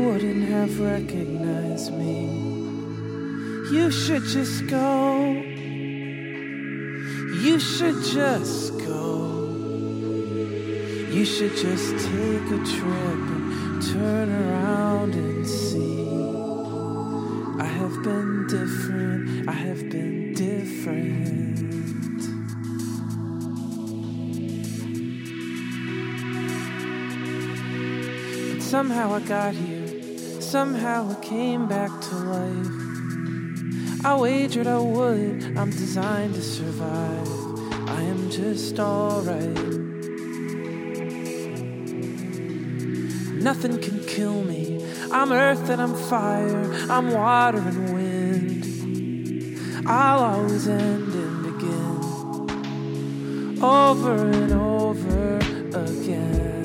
wouldn't have recognized me. You should just go. You should just go. You should just take a trip and turn around and see. I have been different. I have been different. But somehow I got here. Somehow I came back to life. I wagered I would. I'm designed to survive. I am just alright. Nothing can kill me. I'm earth and I'm fire. I'm water and wind. I'll always end and begin over and over again.